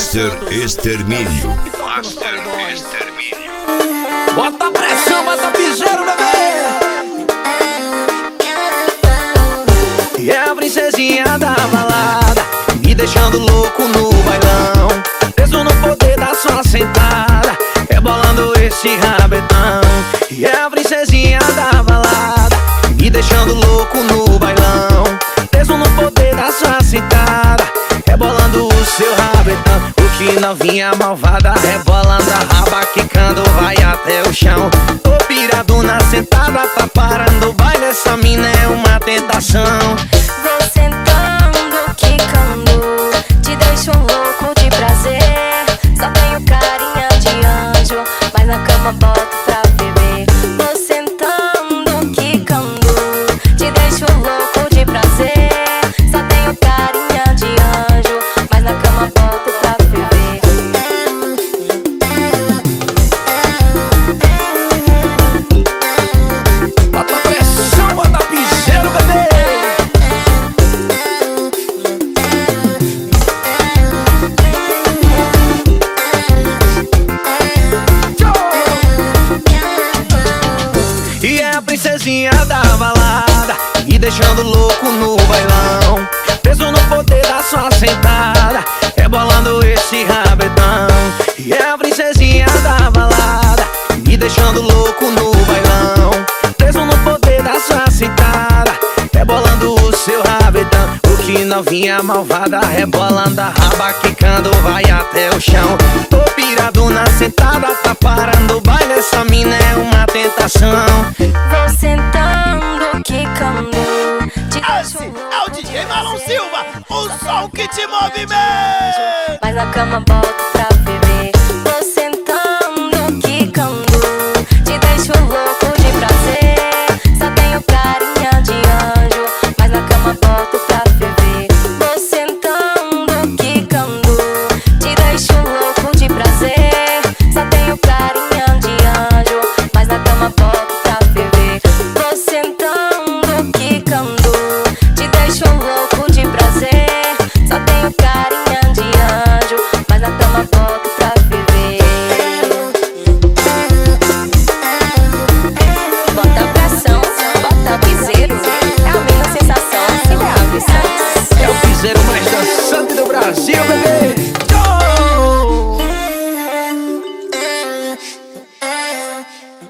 Master Extermínio. Bota pressão, bota piseiro, bebê. E é a princesinha da balada, me deixando louco no bailão, preso no poder da sua sentada, rebolando esse rabetão. E é a princesinha da balada, me deixando louco no bailão, preso no poder da sua sentada, rebolando o seu rabetão. O que novinha malvada, rebolando a raba, quicando, vai até o chão. Tô pirado na sentada, tá parando o baile, essa mina é uma tentação. Vou sentando, quicando, te deixo louco de prazer. Só tenho carinha de anjo, mas na cama boto pra beber. Vou sentando, quicando, te deixo louco de prazer. Só tenho carinha de anjo, mas na cama boto pra beber. Bota pressão, bota piseiro, bebê. E é a princesinha da balada, me deixando louco no bailão, preso no poder da sua sentada, rebolando esse rabetão. E é a princesinha da balada, me deixando louco no bailão, preso no poder da sua sentada, rebolando o seu rabetão. O que novinha malvada, rebolando a raba, quicando, vai até o chão. Tô pirado na sentada, tá parando o baile, essa mina é uma tentação. Vou sentando, quicando, te Esse deixo é o DJ Marlon Silva, o som que te movimenta. mas na cama boto pra beber. Vou sentando, quicando, te deixo louco de prazer. Só tenho carinha de anjo, mas na cama boto pra beber. Vou sentando, quicando, te deixo louco de prazer. Só tenho carinha de anjo, mas na cama boto pra beber. Vou sentando, quicando, te deixo louco de prazer. Só tenho carinha de anjo, mas na cama boto pra viver. Bota pressão, bota piseiro, é a minha sensação, se grave, Santos. É o piseiro mais dançante do Brasil, bebê. Oh!